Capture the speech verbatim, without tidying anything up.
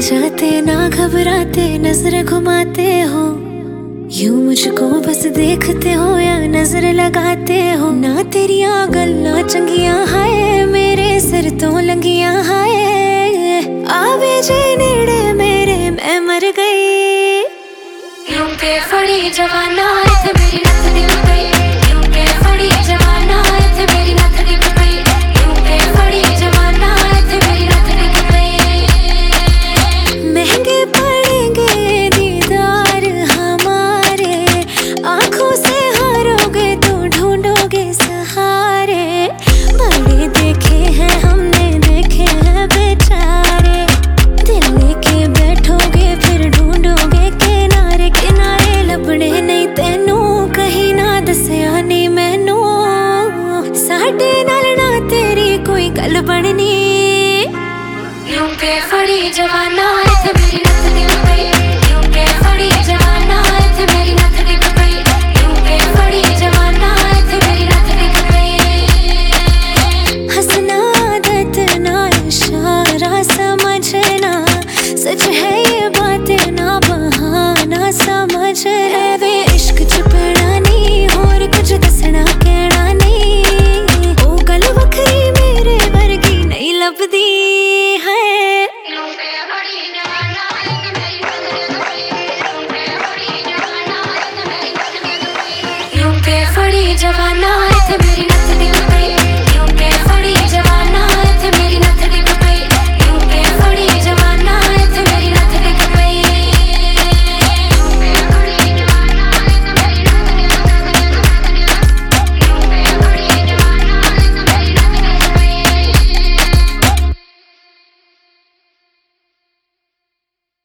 जाते ना घबराते नजर घुमाते हो, यूं मुझको बस देखते हो या नजर लगाते हो। ना तेरिया गल्ला चंगियां हाय, मेरे सिर तो लंगियां हाय। आवे जे नेड़े मेरे मैं मर गई। यूं के फड़ी जवाना इत्थे मेरी नथ डिग गई। यूं के फड़ी जवाना इत्थे मेरी नथ डिग गई। यूं के फड़ी जवाना इत्थे मेरी नथ डिग गई। महंगे पड़ेंगे दीदार हमारे, आंखों से हारोगे तो ढूंढोगे सहारे। बड़े देखे हैं हमने देखे हैं बेचारे, दिल लेके बैठोगे फिर ढूंढोगे किनारे किनारे। लबड़े नहीं तेनू कहीं ना दसिया नी मैनू, साडे नाल ना तेरी कोई गल बननी। यूं के फड़ी जवाना इत्थे मेरी नथ डिग गई। यूं के फड़ी जवाना इत्थे मेरी नथ डिग गई। यूं के फड़ी जवाना इत्थे मेरी नथ डिग गई। हंसना आदत ना इशारा समझना, सच है ये बातें ना बहाना समझ। वे इश्क च पड़ा नहीं होर कुछ दसना कहना नहीं, ओ गल वखरी मेरे वर्गी नहीं लभदी है। यूं के फड़ी जवाना इत्थे मेरी